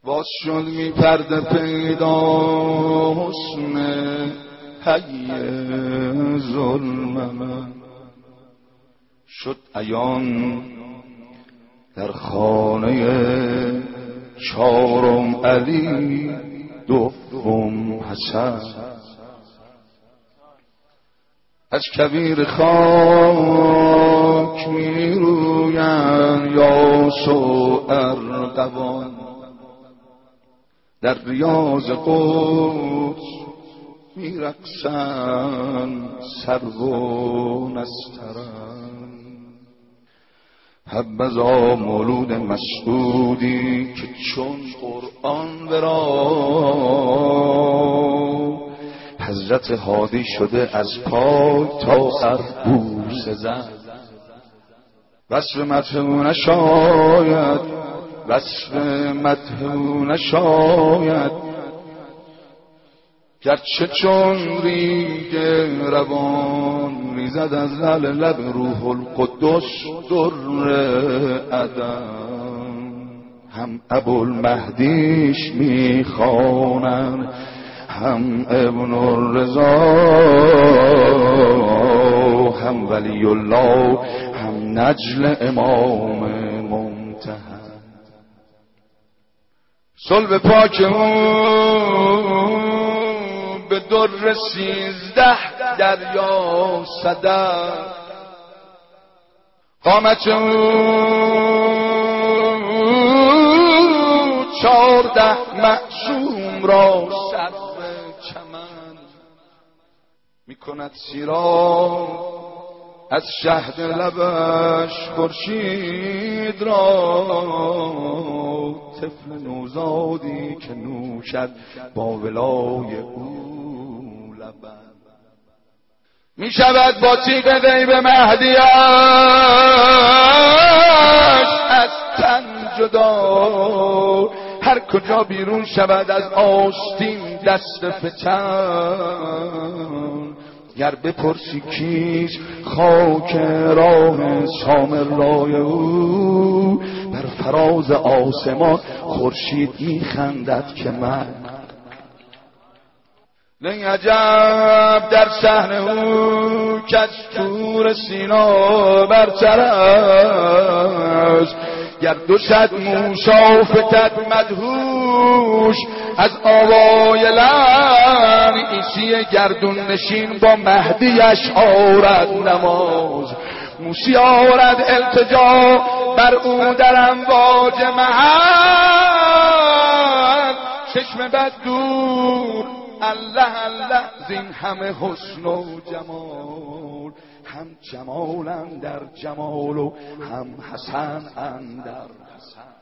باز شد می پرده پیدا حسن حی ظلم من، شد عیان در خانه چارم علی دوم حسن. از کویر خاک می رویند یاس و ارغوان، در ریاض قدس می رقصند سرو و نسترن. حبذا مولود مسعودی که چون قرآن برا حضرت هادی شده از پای تا سر بوسه زد. وصف مدحو نشاید، وصف مدحو نشاید، گرچه چون ریگ روان ریزد از لب روح القدس در عدن. هم ابوالمهدیش میخوانند، هم ابن الرضا، هم ولی الله، هم نجل امام ممتحن. صلب پاک اون به در 13 دریا صدف، قامت اون 14 معصوم را صرف چمن میکند سیراب از شهد لبش خورشید را. طفل نوزادی که نوشد با ولای او لبن، می شود با تیغ غیب مهدیش از تن جدا. هر کجا بیرون شود از آستین دست فتن، گر بپرسی کیست خاک راه سامرای او، بر فراز آسمان خورشید میخندد که من. نه عجب در شهن او که از طور سینا برتر است، گر 200 موشا فتد مدهوش از آوای لعن. عیسی گردون نشین با مهدیش آرد نماز، موسی آرد التجا بر او در امواج محل. چشم بد دور الله الله زین همه حسن و جمال، هم جمال اندر جمال و هم حسن اندر حسن.